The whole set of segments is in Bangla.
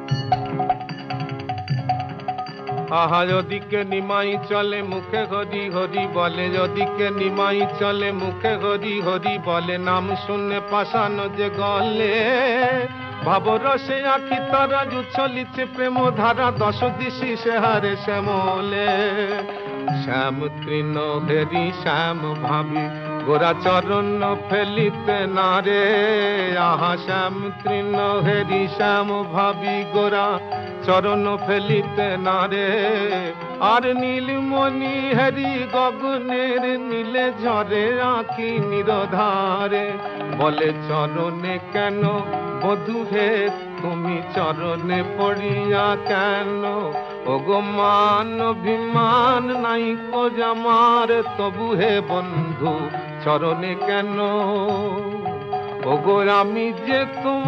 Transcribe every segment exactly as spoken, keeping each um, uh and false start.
আহা যদিকে নিমাই চলে মুখে হরি হরি বলে, যদিকে নিমাই চলে মুখে হরি হরি বলে, নাম শুনে পাশানো যে গলে, ভাবরসে আখি তারা উচ্ছলিছে প্রেম ধারা, দশ দিশি সে হারে শ্যামলে। শ্যাম তৃণ হেরি শ্যাম ভাবি গোরা চরণ ফেলিতে না রে, আহা শ্যাম তৃণ হেরি শ্যাম ভাবি গোরা চরণ ফেলিতে না রে। আর নীলমণি হেরি গগনের নীলে ঝরে আঁখি নিরধারে, বলে চরণে কেন বধূ হে তুমি চরণে পড়িয়া কেন, ওগো মান অভিমান নাই কো জামার তবু হে বন্ধু চরণে কেন, ওগো আমি যে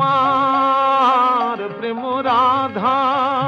তোমার প্রেম রাধা,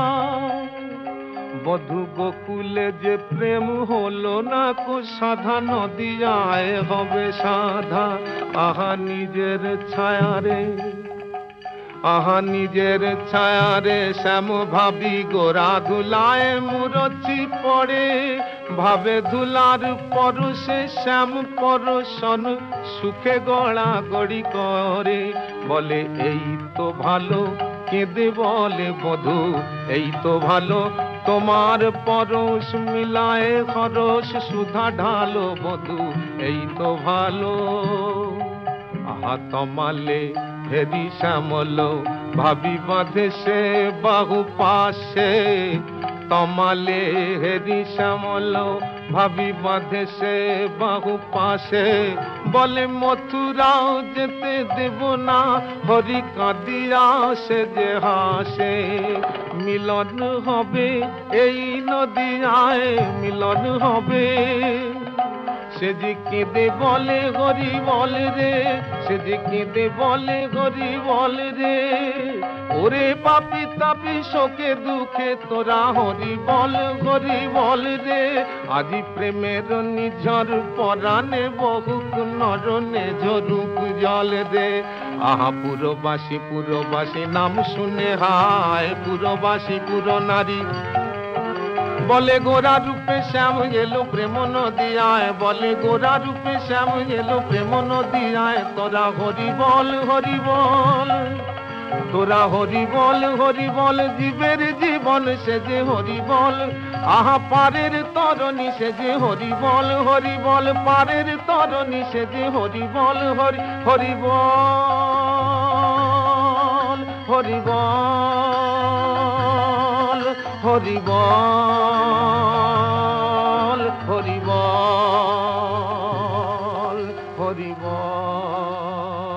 বধূ গোকুলে যে প্রেম হলো না কো সাধা, নদিয়ায় হবে সাধা। আহা নিজের ছায়ারে, আহা নিজের ছায়ারে শ্যাম ভাবি গোরা ধুলায় মুরচি পড়ে, ভাবে ধুলার পরশে শ্যাম পরশন সুখে গড়া গড়ি করে, বলে এই তো ভালো কেঁদে বলে বধূ, এই তো ভালো তোমার পরশ মিলায় খরস সুধা ঢালো বধূ, এই তো ভালো। আহা তমালে হেরি শ্যামল ভাবি বাঁধে সে বাহু পাশে, তমালে হেরি শ্যামল ভাবি বাঁধে সে বাহু পাশে, বলে মথুরাও যেতে দেব না হরি কাঁদিয়া সে যে হাসে, মিলন হবে এই নদিয়ায় মিলন হবে, সে যে কেঁদে বলে হরি বল রে, সে যে কেঁদে বলে হরি বল রে, ওরে পাপি তাপি শোকে দুঃখে তোরা হরি বল হরি বল রে, আজি প্রেমের নিঝর পরাণে বহুক নরনে ঝরুক জল রে। আহা পুরবাসী পুরবাসী নাম শুনে হায়, পুরবাসী পুর নারী বলে গোরা রূপে শ্যাম এলো প্রেম নদিয়ায়, বলে গোরা রূপে শ্যাম এলো প্রেম নদিয়ায়, তোরা হরি বল হরি বল, তোরা হরি বল হরি বল, জীবের জীবন সে যে হরি বল, আহা পারের তরণী সে যে হরি বল হরি বল, পারের তরণী সে যে হরি বল হরি হরি বল হরি বল হরি বল হরি বল হরি বল।